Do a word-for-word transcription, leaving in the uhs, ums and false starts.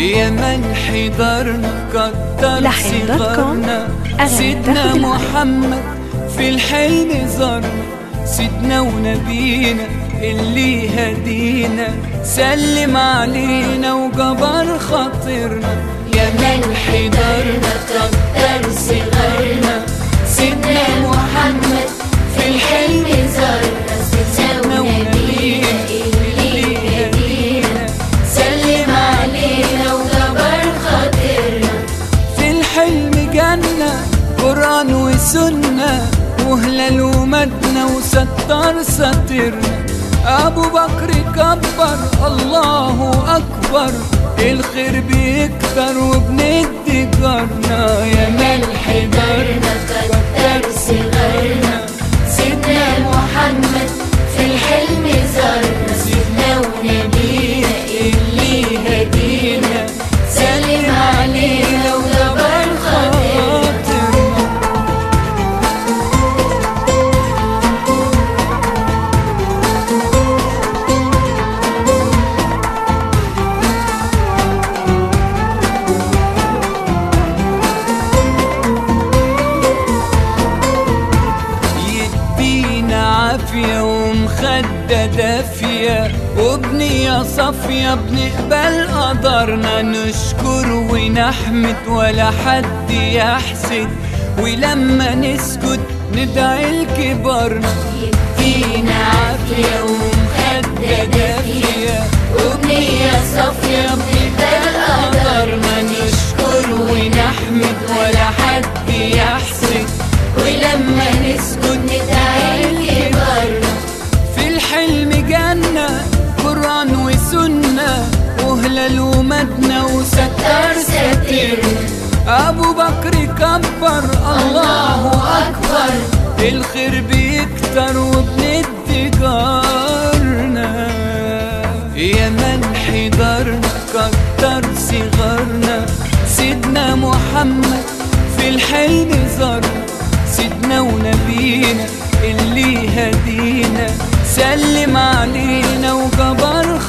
يا من حضرنا كتر صغرنا، سيدنا محمد في الحلم زارنا، سيدنا ونبينا اللي هدينا سلم علينا وجبر خاطرنا. يا من حضرنا كتر صغرنا، سيدنا محمد في الحلم زارنا، سيدنا ونبينا اللي هدينا سلم علينا وجبر خاطرنا. في الحلم جنة قرآن وسنة وهلال ومدنة وستار ساترنا. أبو بكر كبر الله أكبر، الخير بيكتر وبندي جارنا. يا من حضرنا كتر صغرنا، سيدنا محمد في الحلم زارنا، سيدنا ونبينا اللي هدينا سلم علينا وجبر خاطرنا. عافية ومخدة دافية وبنية صافية بنقبل قدرنا، نشكر ونحمد ولا حد يحسد، ولما نسكت ندعي لكبارنا. يدينا عافية ومخدة دافية وبنية صافية بنقبل قدرنا، نشكر ونحمد ولا حد يحسد، ولما نسكت ندعي لكبارنا. في الحلم جنة قرآن وسنة وهلال ومدنة وستار ساترنا. أبو بكر كبر الله أكبر، الخير بيكتر وبندي جارنا. يا من حضرنا كتر صغرنا، سيدنا محمد في الحلم زارنا، سيدنا ونبينا اللي هدينا سلم علينا وجبر